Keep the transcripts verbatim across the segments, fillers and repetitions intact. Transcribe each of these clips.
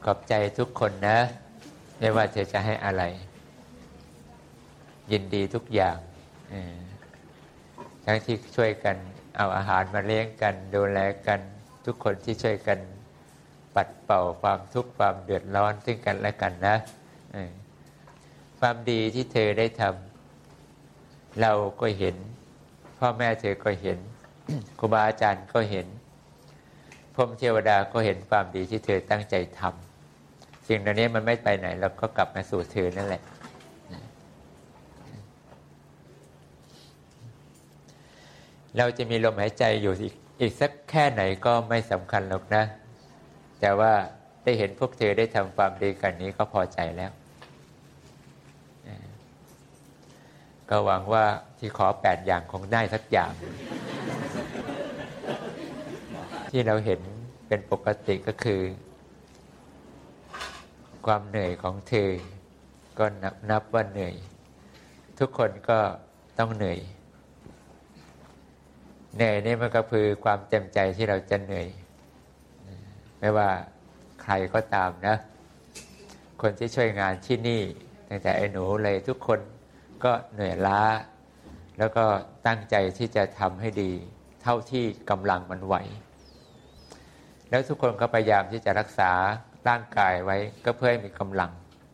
ขอบใจทุกคนนะไม่ว่าเธอจะให้อะไรยินดีทุกอย่างทั้งที่ช่วยกันเอาอาหารมาเลี้ยงกันดูแลกันทุกคนที่ช่วยกันปัดเป่าความทุกข์ความเดือดร้อนซึ่งกันและกันนะความดีที่เธอได้ทำเราก็เห็นพ่อแม่เธอก็เห็น ครูบาอาจารย์ก็เห็นพรหมเทวดาก็เห็นความดีที่เธอตั้งใจทำสิ่งเหล่านี้มันไม่ไปไหนเราก็กลับมาสู่เธอนั่นแหละเราจะมีลมหายใจอยู่อีกอีกสักแค่ไหนก็ไม่สำคัญหรอกนะแต่ว่าได้เห็นพวกเธอได้ทำความดีกันนี้ก็พอใจแล้วก็หวังว่าที่ขอแปดอย่างคงได้สักอย่าง ที่เราเห็นเป็นปกติก็คือความเหนื่อยของเธอก็นับนับว่าเหนื่อยทุกคนก็ต้องเหนื่อยเหนื่อยนี่มันก็คือความเต็มใจที่เราจะเหนื่อยไม่ว่าใครก็ตามนะคนที่ช่วยงานที่นี่ตั้งแต่ไอ้หนูเลยทุกคนก็เหนื่อยล้าแล้วก็ตั้งใจที่จะทำให้ดีเท่าที่กำลังมันไหวแล้วทุกคนก็พยายามที่จะรักษาร่างกายไว้ก็เพื่อให้มีกำลัง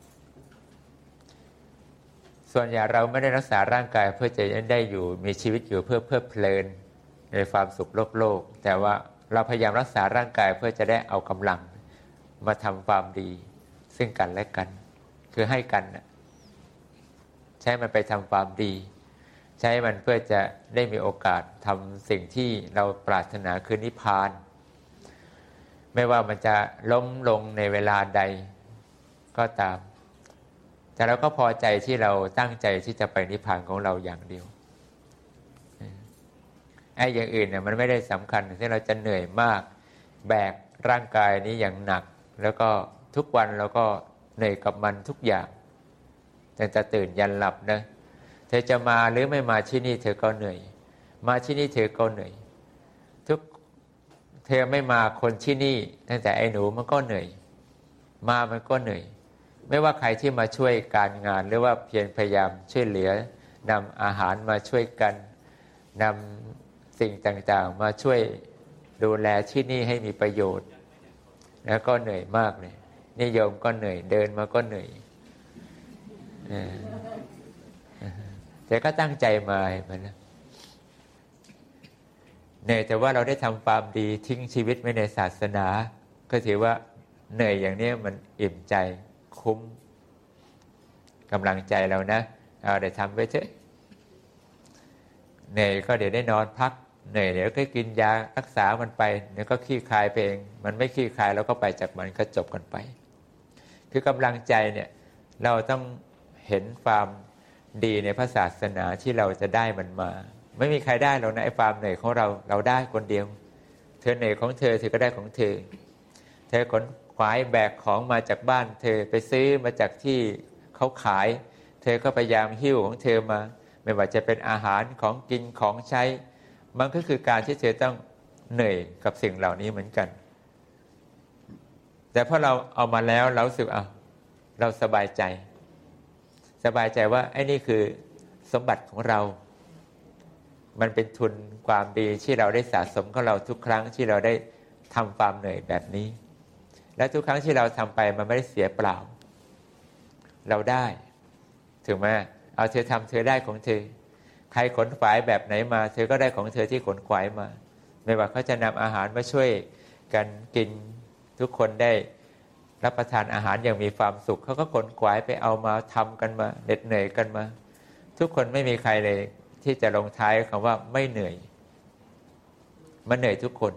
ส่วนใหญ่เราไม่ได้รักษาร่างกายเพื่อจะได้อยู่มีชีวิตอยู่เพื่อเพลิดเพลินในความสุขโลกโลกแต่ว่าเราพยายามรักษาร่างกายเพื่อจะได้เอากำลังมาทำความดีซึ่งกันและกันคือให้กันใช้มันไปทำความดีใช้มันเพื่อจะได้มีโอกาสทำสิ่งที่เราปรารถนาคือนิพพานไม่ว่ามันจะล้มลงในเวลาใดก็ตามแต่เราก็พอใจที่เราตั้งใจที่จะไปนิพพานของเราอย่างเดียวไอ้อย่างอื่นเนี่ยมันไม่ได้สำคัญที่เราจะเหนื่อยมากแบกร่างกายนี้อย่างหนักแล้วก็ทุกวันเราก็เหนื่อยกับมันทุกอย่างแต่จะตื่นยันหลับนะเธอจะมาหรือไม่มาที่นี่เธอก็เหนื่อยมาที่นี่เธอก็เหนื่อยทุกเธอไม่มาคนที่นี่ตั้งแต่ไอ้หนูมันก็เหนื่อยมามันก็เหนื่อยไม่ว่าใครที่มาช่วยการงานหรือว่าเพียรพยายามช่วยเหลือนำอาหารมาช่วยกันนำสิ่งต่างๆมาช่วยดูแลที่นี่ให้มีประโยชน์แล้วก็เหนื่อยมากเลยนิยมก็เหนื่อยเดินมาก็เหนื่อยแต่ก็ตั้งใจมาเหมือนนะเหนื่อยแต่ว่าเราได้ทำความดีทิ้งชีวิตไว้ในศาสนาก็ถือว่าเหนื่อยอย่างนี้มันอิ่มใจคุ้มกำลังใจเรานะเอาได้ทำไปเถอะเหนื่อยก็เดี๋ยวได้นอนพักเหนื่อยเดี๋ยวก็กินยารักษามันไปเดี๋ยวก็คลี่คลายไปเองมันไม่คลี่คลายแล้วก็ไปจากมันก็จบกันไปคือกำลังใจเนี่ยเราต้องเห็นความดีในพระศาสนาที่เราจะได้มันมาไม่มีใครได้หรอกนะไอ้ความเหนื่อยของเราเราได้คนเดียวเธอเหนื่อยของเธอเธอก็ได้ของเธอเธอขนขวายแบกของมาจากบ้านเธอไปซื้อมาจากที่เขาขายเธอก็พยายามหิ้วของเธอมาไม่ว่าจะเป็นอาหารของกินของใช้มันก็คือการที่เธอต้องเหนื่อยกับสิ่งเหล่านี้เหมือนกันแต่พอเราเอามาแล้วเรารู้สึกอ่ะเราสบายใจสบายใจว่าไอ้นี่คือสมบัติของเรามันเป็นทุนความดีที่เราได้สะสมของเราทุกครั้งที่เราได้ทำความเหนื่อยแบบนี้และทุกครั้งที่เราทำไปมันไม่ได้เสียเปล่าเราได้ถูกไหมเอาเธอทำเธอได้ของเธอใครขนขวายแบบไหนมาเธอก็ได้ของเธอที่ขนขวายมาไม่ว่าเขาจะนำอาหารมาช่วยกันกินทุกคนได้รับประทานอาหารอย่างมีความสุขเขาก็ขนขวายไปเอามาทำกันมาเหน็ดเหนื่อยกันมาทุกคนไม่มีใครเลยที่จะลงท้ายคำว่าไม่เหนื่อยมันเหนื่อยทุกคน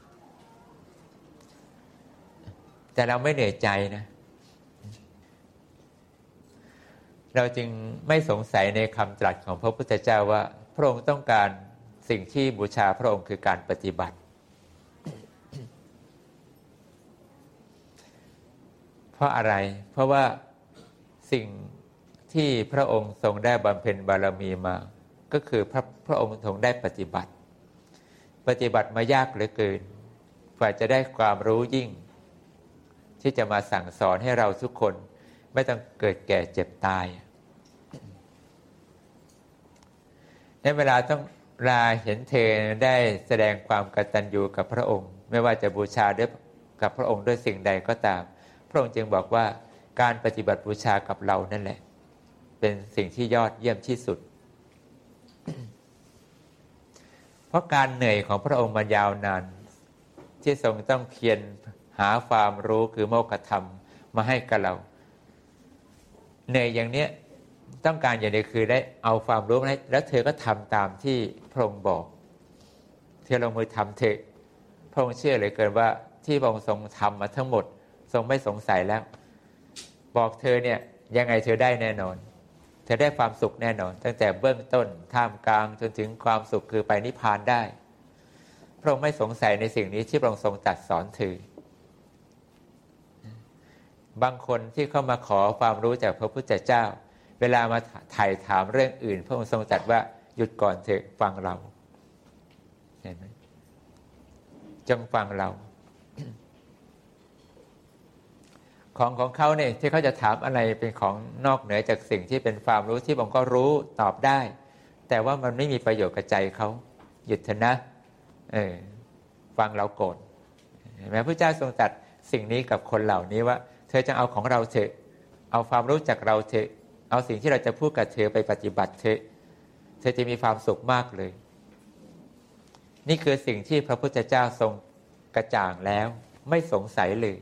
แต่เราไม่เหนื่อยใจนะเราจึงไม่สงสัยในคำตรัสของพระพุทธเจ้าว่าพระองค์ต้องการสิ่งที่บูชาพระองค์คือการปฏิบัติเพราะอะไรเพราะว่าสิ่งที่พระองค์ทรงได้บำเพ็ญบารมีมาก็คือพระพระองค์ทรงได้ปฏิบัติปฏิบัติมายากเหลือเกินกว่าจะได้ความรู้ยิ่งที่จะมาสั่งสอนให้เราทุกคนไม่ต้องเกิดแก่เจ็บตายในเวลาต้องลาเห็นเธอได้แสดงความกตัญญูกับพระองค์ไม่ว่าจะบูชาด้วยกับพระองค์ด้วยสิ่งใดก็ตามพระองค์จึงบอกว่าการปฏิบัติบูชากับเรานั่นแหละเป็นสิ่งที่ยอดเยี่ยมที่สุด เพราะการเหนื่อยของพระองค์มายาวนานที่ทรงต้องเพียรหาความรู้คือโมกขธรรมมาให้กับเราเหนื่อยอย่างเนี้ยต้องการอย่างเดียวคือได้เอาความรู้มาให้แล้วเธอก็ทำตามที่พระองค์บอกเธอลงมือทำเถอะพระองค์เชื่อเหลือเกินว่าที่พระองค์ทรงทำมาทั้งหมดทรงไม่สงสัยแล้วบอกเธอเนี่ยยังไงเธอได้แน่นอนเธอได้ความสุขแน่นอนตั้งแต่เบื้องต้นท่ามกลางจนถึงความสุขคือไปนิพพานได้พระองค์ไม่สงสัยในสิ่งนี้ที่พระองค์ทรงตรัสสอนเธอบางคนที่เข้ามาขอความรู้จากพระพุทธเจ้าเวลามาถ่ายถามเรื่องอื่นพระองค์ทรงตรัสว่าหยุดก่อนเถอะฟังเราเห็นไหมจงฟังเราของของเขาเนี่ยที่เขาจะถามอะไรเป็นของนอกเหนือจากสิ่งที่เป็นความรู้ที่ผมก็รู้ตอบได้แต่ว่ามันไม่มีประโยชน์กับใจเขาหยุดเถอะนะเออฟังเราโกรธเห็นไหมพระเจ้าทรงตรัสสิ่งนี้กับคนเหล่านี้ว่าเธอจะเอาของเราเถอะเอาความรู้จากเราเถอะเอาสิ่งที่เราจะพูดกับเธอไปปฏิบัติเถอะเธอจะมีความสุขมากเลยนี่คือสิ่งที่พระพุทธเจ้าทรงกระจ่างแล้วไม่สงสัยเลย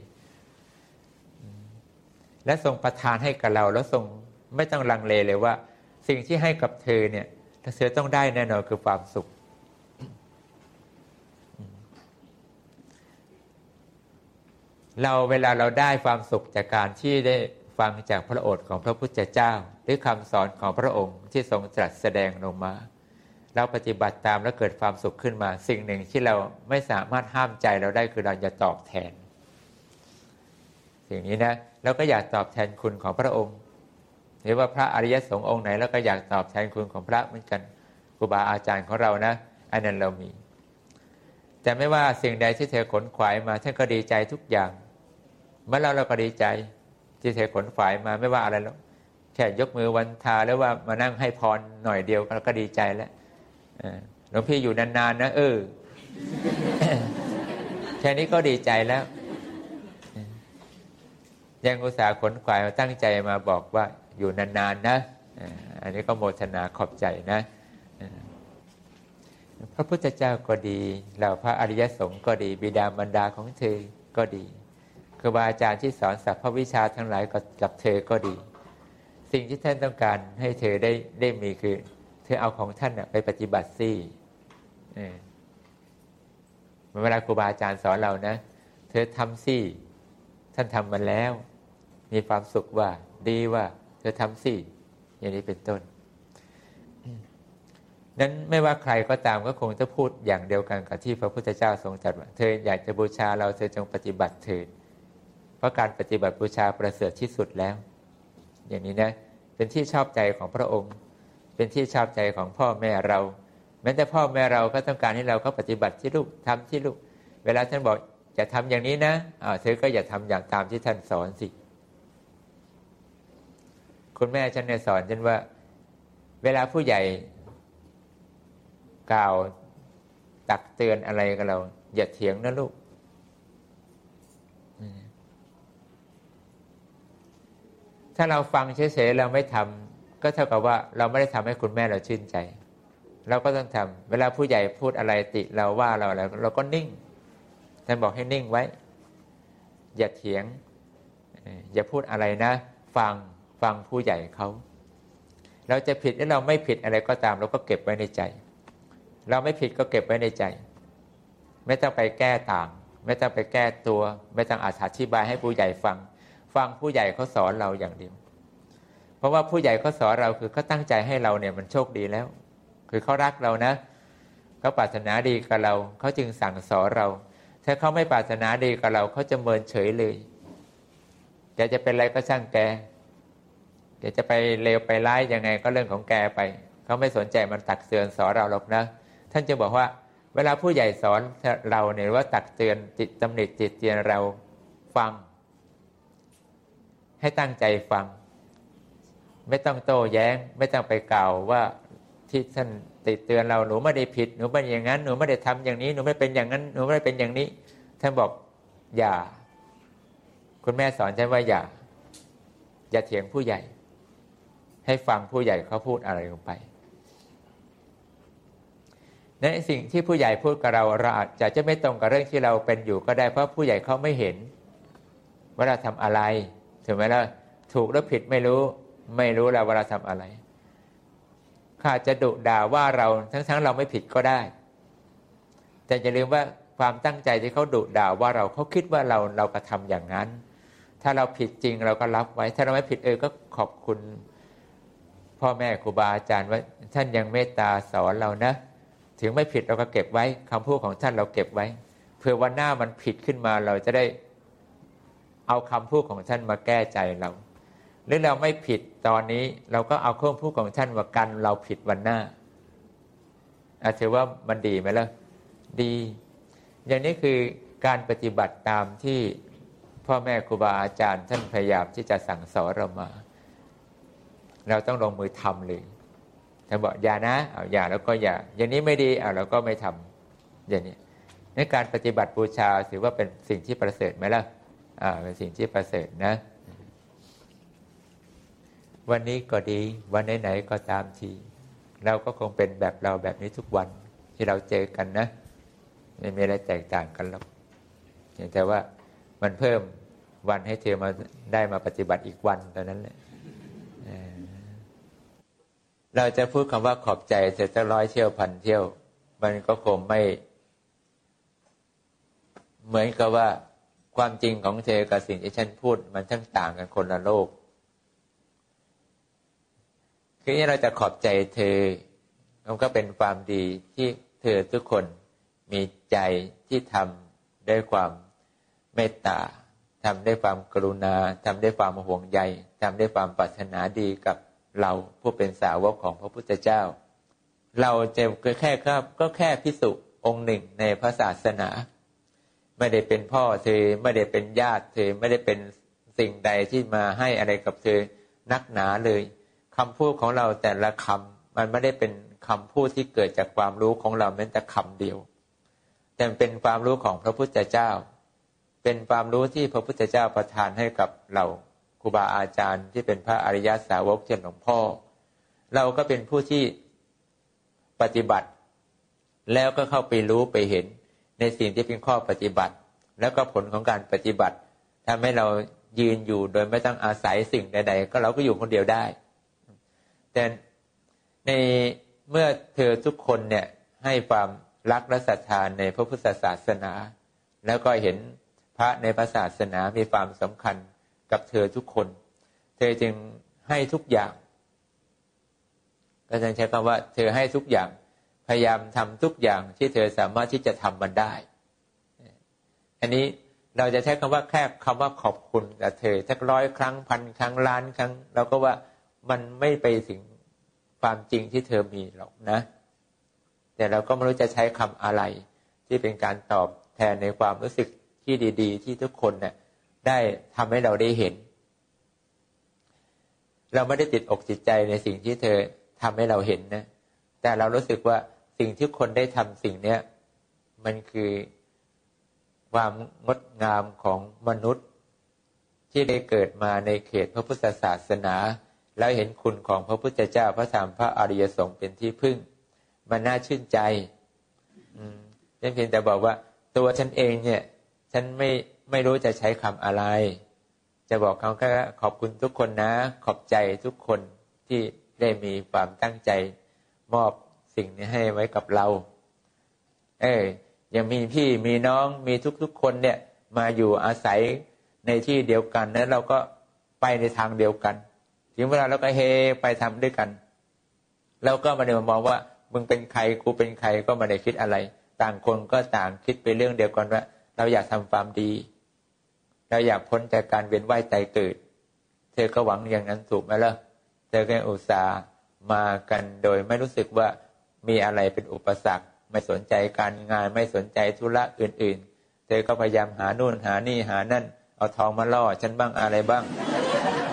และทรงประทานให้กับเราแล้วทรงไม่ต้องลังเลเลยว่าสิ่งที่ให้กับเธอเนี่ยเธอต้องได้แน่นอนคือความสุขเราเวลาเราได้ความสุขจากการที่ได้ฟังจากพระโอษฐ์ของพระพุทธเจ้าหรือคำสอนของพระองค์ที่ทรงตรัสแสดงลงมาเราปฏิบัติตามแล้วเกิดความสุขขึ้นมาสิ่งหนึ่งที่เราไม่สามารถห้ามใจเราได้คือเราจะตอบแทนสิ่งนี้นะเราก็อยากตอบแทนคุณของพระองค์หรือว่าพระอริยสงฆ์องค์ไหนเราก็อยากตอบแทนคุณของพระเหมือนกันครูบาอาจารย์ของเรานะอันนั้นเรามีแต่ไม่ว่าสิ่งใดที่เธอขนขวายมาท่านก็ดีใจทุกอย่างเมื่อเราเราก็ดีใจที่เธอขนขวายมาไม่ว่าอะไรแล้วแค่ยกมือวันทาหรือว่ามานั่งให้พรหน่อยเดียวเราก็ดีใจแล้วหลวงพี่อยู่นานๆนะเออ แค่นี้ก็ดีใจแล้วยังอุตส่าห์ขนขวายมาตั้งใจมาบอกว่าอยู่นานๆนะอันนี้ก็โมทนาขอบใจนะพระพุทธเจ้าก็ดีเหล่าพระอริยสงฆ์ก็ดีบิดามารดาของเธอก็ดีครูบาอาจารย์ที่สอนสรรพวิชาทั้งหลายกับเธอก็ดีสิ่งที่ท่านต้องการให้เธอได้ได้มีคือเธอเอาของท่านไปปฏิบัติสิเวลาครูบาอาจารย์สอนเรานะเธอทำสิท่านทำมาแล้วมีความสุขว่าดีว่าเธอทำสิอย่างนี้เป็นต้นนั้นไม่ว่าใครก็ตามก็คงจะพูดอย่างเดียวกันกับที่พระพุทธเจ้าทรงตรัสว่าเธออยากจะบูชาเราเธอจงปฏิบัติเถิดเพราะการปฏิบัติบูชาประเสริฐที่สุดแล้วอย่างนี้นะเป็นที่ชอบใจของพระองค์เป็นที่ชอบใจของพ่อแม่เราแม้แต่พ่อแม่เราก็ต้องการให้เราก็ปฏิบัติที่ลูกทำที่ลูกเวลาท่านบอกจะทำอย่างนี้นะอ้าวเธอก็อย่าทำอย่างตามที่ท่านสอนสิคุณแม่ฉันเนี่ยสอนฉันว่าเวลาผู้ใหญ่กล่าวตักเตือนอะไรกับเราอย่าเถียงนะลูกถ้าเราฟังเฉยๆเราไม่ทำก็เท่ากับว่าเราไม่ได้ทำให้คุณแม่เราชื่นใจเราก็ต้องทำเวลาผู้ใหญ่พูดอะไรติเราว่าเราอะไรเราก็นิ่งท่านบอกให้นิ่งไว้อย่าเถียงอย่าพูดอะไรนะฟังฟังผู้ใหญ่เขาเราจะผิดหรือเราไม่ผิดอะไรก็ตามเราก็เก็บไว้ในใจเราไม่ผิดก็เก็บไว้ในใจไม่ต้องไปแก้ต่างไม่ต้องไปแก้ตัวไม่ต้องอธิบายให้ผู้ใหญ่ฟังฟังผู้ใหญ่เขาสอนเราอย่างเดียวเพราะว่าผู้ใหญ่เขาสอนเราคือเขาตั้งใจให้เราเนี่ยมันโชคดีแล้วคือเขารักเรานะเขาปรารถนาดีกับเราเขาจึงสั่งสอนเราถ้าเขาไม่ปรารถนาดีกับเราเขาจะเมินเฉยเลยแกจะเป็นอะไรก็ช่างแกแกจะไปเลวไปร้ายยังไงก็เรื่องของแกไปเขาไม่สนใจมันตักเตือนสอนเราหรอกนะท่านจะบอกว่าเวลาผู้ใหญ่สอนเราเนี่ยว่าตักเตือนจิตตำหนิจิตเตียนเราฟังให้ตั้งใจฟังไม่ต้องโต้แย้งไม่ต้องไปกล่าวว่าที่ท่านติเตือนเราหนูไม่ได้ผิดหนูไม่ได้อย่างนั้นหนูไม่ได้ทำอย่างนี้หนูไม่เป็นอย่างนั้นหนูไม่ได้เป็นอย่างนี้ท่านบอกอย่าคุณแม่สอนฉันว่าอย่าอย่าเถียงผู้ใหญ่ให้ฟังผู้ใหญ่เขาพูดอะไรลงไปในสิ่งที่ผู้ใหญ่พูดกับเราเราอาจจะจะไม่ตรงกับเรื่องที่เราเป็นอยู่ก็ได้เพราะผู้ใหญ่เขาไม่เห็นว่าเราทำอะไรถูกไหมล่ะถูกหรือผิดไม่รู้ไม่รู้แล้วว่าเราทำอะไรเขาอาจจะดุด่าว่าเราทั้งๆเราไม่ผิดก็ได้แต่อย่าลืมว่าความตั้งใจที่เขาดุด่าว่าเราเขาคิดว่าเราเรากระทำอย่างนั้นถ้าเราผิดจริงเราก็รับไว้ถ้าเราไม่ผิดเออก็ขอบคุณพ่อแม่ครูบาอาจารย์ว่าท่านยังเมตตาสอนเรานะถึงไม่ผิดเราก็เก็บไว้คำพูดของท่านเราเก็บไว้เพื่อวันหน้ามันผิดขึ้นมาเราจะได้เอาคำพูดของท่านมาแก้ใจเราหรือเราไม่ผิดตอนนี้เราก็เอาคำพูดของท่านมากันเราผิดวันหน้าอาจจะว่ามันดีไหมล่ะดีอย่างนี้คือการปฏิบัติตามที่พ่อแม่ครูบาอาจารย์ท่านพยายามที่จะสั่งสอนเรามาเราต้องลงมือทำเลยท่านบอกอย่านะเอาอย่าแล้วก็อย่าอย่างนี้ไม่ดีเอาเราก็ไม่ทำอย่างนี้ในการปฏิบัติบูชาถือว่าเป็นสิ่งที่ประเสริฐไหมล่ะอ่าเป็นสิ่งที่ประเสริฐนะวันนี้ก็ดีวันไหนๆก็ตามทีเราก็คงเป็นแบบเราแบบนี้ทุกวันที่เราเจอกันนะไม่มีอะไรแตกต่างกันหรอกแต่ว่ามันเพิ่มวันให้เธอมาได้มาปฏิบัติอีกวันตอนนั้นแหละเราจะพูดคำว่าขอบใจเสร็จสักร้อยเที่ยวพันเที่ยวมันก็คงไม่เหมือนกับว่าความจริงของเธอกับสิ่งที่ฉันพูดมันทั้งต่างกันคนละโลกคือเราจะขอบใจเธอมันก็เป็นความดีที่เธอทุกคนมีใจที่ทำด้วยความเมตตาทำด้วยความกรุณาทำด้วยความห่วงใยทำด้วยความปรารถนาดีกับเราผู้เป็นสาวกของพระพุทธเจ้าเราจะแค่ครับก็แค่ภิกษุองค์หนึ่งในพระศาสนาไม่ได้เป็นพ่อเธอไม่ได้เป็นญาติเธอไม่ได้เป็นสิ่งใดที่มาให้อะไรกับเธอนักหนาเลยคำพูดของเราแต่ละคำมันไม่ได้เป็นคำพูดที่เกิดจากความรู้ของเราแม้แต่คำเดียวแต่เป็นความรู้ของพระพุทธเจ้าเป็นความรู้ที่พระพุทธเจ้าประทานให้กับเราครูบาอาจารย์ที่เป็นพระอริยสาวกเช่นหลวงพ่อเราก็เป็นผู้ที่ปฏิบัติแล้วก็เข้าไปรู้ไปเห็นในสิ่งที่เป็นข้อปฏิบัติแล้วก็ผลของการปฏิบัติทำให้เรายืนอยู่โดยไม่ต้องอาศัยสิ่งใดๆก็เราก็อยู่คนเดียวได้แต่ในเมื่อเธอทุกคนเนี่ยให้ความรักและศรัทธาในพระพุทธศาสนาแล้วก็เห็นพระในพระศาสนามีความสำคัญกับเธอทุกคนเธอจึงให้ทุกอย่างก็จะใช้คำว่าเธอให้ทุกอย่างพยายามทำทุกอย่างที่เธอสามารถที่จะทำมันได้อันนี้เราจะใช้คำว่าแค่คำว่าขอบคุณกับเธอสักร้อยครั้งพันครั้งล้านครั้งเราก็ว่ามันไม่ไปถึงความจริงที่เธอมีหรอกนะแต่เราก็ไม่รู้จะใช้คำอะไรที่เป็นการตอบแทนในความรู้สึกที่ดีๆที่ทุกคนเนี่ยได้ทำให้เราได้เห็นเราไม่ได้ติดอกติดใจในสิ่งที่เธอทำให้เราเห็นนะแต่เรารู้สึกว่าสิ่งที่คนได้ทำสิ่งนี้มันคือความงดงามของมนุษย์ที่ได้เกิดมาในเขตพระพุทธศาสนาแล้วเห็นคุณของพระพุทธเจ้าพระธรรมพระอริยสงฆ์เป็นที่พึ่งมันน่าชื่นใจอืมฉันเพียงแต่บอกว่าตัวฉันเองเนี่ยฉันไม่ไม่รู้จะใช้คำอะไรจะบอกเขาแค่ขอบคุณทุกคนนะขอบใจทุกคนที่ได้มีความตั้งใจมอบสิ่งนี้ให้ไว้กับเราเออยังมีพี่มีน้องมีทุกๆคนเนี่ยมาอยู่อาศัยในที่เดียวกันนั้นเราก็ไปในทางเดียวกันถึงเวลาเราก็เฮไปทำด้วยกันแล้วก็ไม่ได้มองว่ามึงเป็นใครกูเป็นใครก็ไม่ได้คิดอะไรต่างคนก็ต่างคิดไปเรื่องเดียวกันว่าเราอยากทำความดีเราอยากพ้นจากการเวียนว่ายตายเกิดเธอก็หวังอย่างนั้นถูกไหมล่ะเธอก็อุตส่าห์มากันโดยไม่รู้สึกว่ามีอะไรเป็นอุปสรรคไม่สนใจการงานไม่สนใจธุระอื่นๆเธอก็พยายามหานู่นหานี่หานั่นเอาทองมาล่อฉันบ้างอะไรบ้าง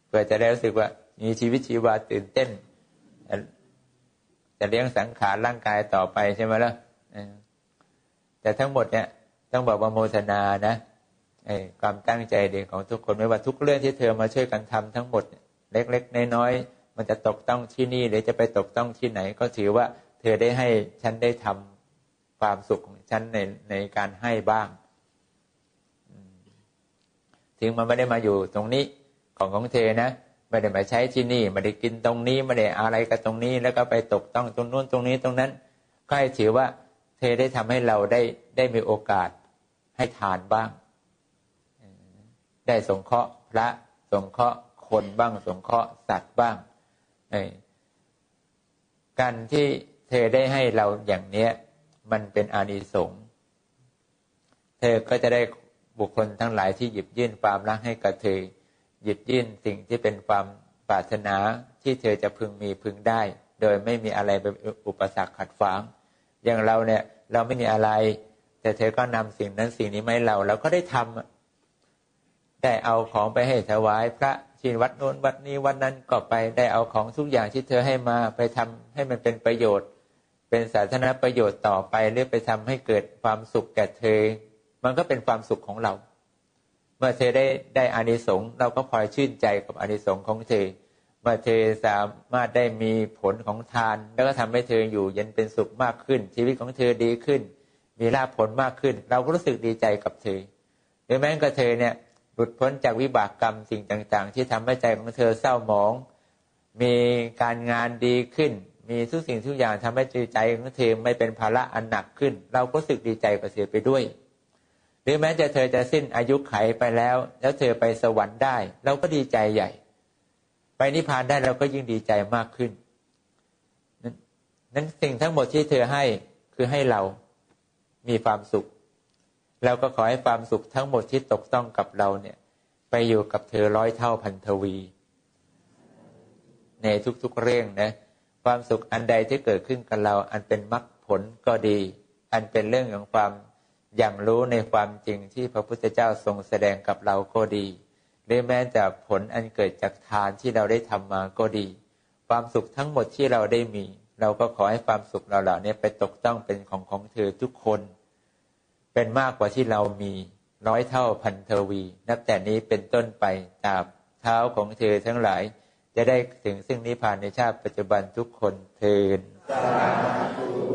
เพื่อจะได้รู้สึกว่ามีชีวิตชีวาตื่นเต้นจะเลี้ยงสังขารร่างกายต่อไปใช่ไหมล่ะแต่ทั้งหมดเนี่ยต้องบอกว่าโมทนานะความตั้งใจดีของทุกคนไม่ว่าทุกเรื่องที่เธอมาช่วยกันทำทั้งหมดเล็กๆน้อยๆมันจะตกต้องที่นี่หรือจะไปตกต้องที่ไหนก็ถือว่าเธอได้ให้ฉันได้ทำความสุขของฉันในในการให้บ้างถึงมันไม่ได้มาอยู่ตรงนี้ของของเธอนะไม่ได้มาใช้ที่นี่ไม่ได้กินตรงนี้ไม่ได้อะไรกับตรงนี้แล้วก็ไปตกต้องตรงนู้นตรงนี้ตรงนั้นก็ให้ถือว่าเธอได้ทำให้เราได้ได้มีโอกาสให้ทานบ้างได้สงเคราะห์พระสงเคราะห์คนบ้างสงเคราะห์สัตว์บ้างการที่เธอได้ให้เราอย่างเนี้ยมันเป็นอานิสงส์เธอก็จะได้บุคคลทั้งหลายที่หยิบยื่นความรักให้กับเธอหยิบยื่นสิ่งที่เป็นความปรารถนาที่เธอจะพึงมีพึงได้โดยไม่มีอะไรเป็นอุปสรรคขัดขวางอย่างเราเนี่ยเราไม่มีอะไรแต่เธอก็นำสิ่งนั้นสิ่งนี้มาให้เราเราก็ได้ทำได้เอาของไปให้ถวายพระที่วัดโน้นวัดนี้วัดนั้นก็ไปได้เอาของทุกอย่างที่เธอให้มาไปทำให้มันเป็นประโยชน์เป็นสาธารณประโยชน์ต่อไปหรือไปทำให้เกิดความสุขแก่เธอมันก็เป็นความสุขของเราเมื่อเธอได้ได้อานิสงส์เราก็พลอยชื่นใจกับอานิสงส์ของเธอเมื่อเธอสามารถได้มีผลของทานแล้วก็ทำให้เธออยู่เย็นเป็นสุขมากขึ้นชีวิตของเธอดีขึ้นมีลาภผลมากขึ้นเราก็รู้สึกดีใจกับเธอหรือแม้กระทั่งเธอเนี่ยหลุดพ้นจากวิบากกรรมสิ่งต่างๆที่ทำให้ใจของเธอเศร้าหมองมีการงานดีขึ้นมีทุกสิ่งทุกอย่างทำให้ใจของเธอไม่เป็นภาระอันหนักขึ้นเราก็รู้สึกดีใจกับเธอไปด้วยหรือแม้จะเธอจะสิ้นอายุขัยไปแล้วแล้วเธอไปสวรรค์ได้เราก็ดีใจใหญ่ไปนิพพานได้เราก็ยิ่งดีใจมากขึ้นนั้นสิ่งทั้งหมดที่เธอให้คือให้เรามีความสุขเราก็ขอให้ความสุขทั้งหมดที่ตกต้องกับเราเนี่ยไปอยู่กับเธอร้อยเท่าพันทวีในทุกๆเรื่องนะความสุขอันใดที่เกิดขึ้นกับเราอันเป็นมรรคผลก็ดีอันเป็นเรื่องของความอย่างรู้ในความจริงที่พระพุทธเจ้าทรงแสดงกับเราก็ดีหรือแม้แต่ผลอันเกิดจากทานที่เราได้ทำมาก็ดีความสุขทั้งหมดที่เราได้มีเราก็ขอให้ความสุขเราเหล่านี้ไปตกต้องเป็นของของเธอทุกคนเป็นมากกว่าที่เรามีร้อยเท่าพันทวีนับแต่นี้เป็นต้นไปตราบเท้าของเธอทั้งหลายจะได้ถึงซึ่งนิพพานในชาติปัจจุบันทุกคนเทอญ